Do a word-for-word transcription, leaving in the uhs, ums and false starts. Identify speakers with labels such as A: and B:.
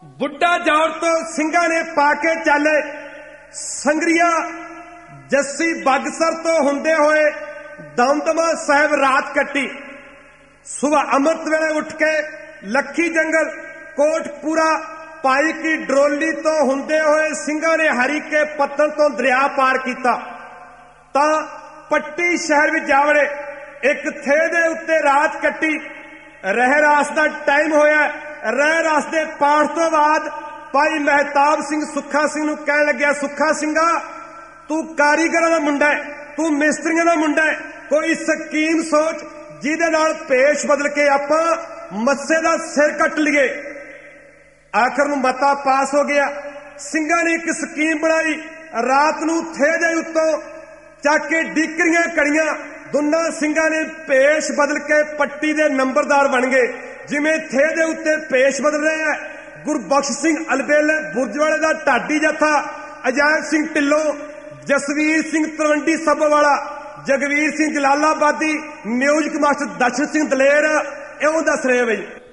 A: बुढ़ा जौर तो सिंघा ने पाके चाले संगरिया जस्सी बगसर तो हुंदे होए दमदमा साहब रात कट्टी। सुबह अमृत वेले उठ के लखी जंगल कोटपुरा पाई की डरोली तो हुंदे होए सिंघा ने हरी के पत्तन तो दरिया पार किया ता पट्टी शहर में जावड़े एक थे दे उत्ते रात कट्टी। रह रास का टाइम होया। रह रास के पाठ तो बाद भाई महताब सिंह सुखा सिंह नूं कहण लग्या, सुखा सिंघा तू कारीगर का मुंडा है, तू मिस्त्रियों का मुंडा है, कोई स्कीम सोच जिहदे नाल पेश बदल के आपां मस्से का सिर कट लीए। आखिर नूं मता पास हो गया। सिंघा ने एक स्कीम बनाई, रात नूं थे दे उत्तों चक के डीकरियां कड़ियां दोनों सिंघा ने पेश बदल के पट्टी दे नंबरदार बन गए। जिमें थे दे उत्ते पेश बदल रहे हैं गुरबख्श सिंह अलबेले बुरजवाले का ढाडी जत्था, अजैब सिंह ढिल्लों, जसवीर सिंह तलवंडी सब्बवाला, जगवीर सिंह जलालाबादी, म्यूजिक मास्टर दर्शन सिंह दलेर, इउं दस रहे बई।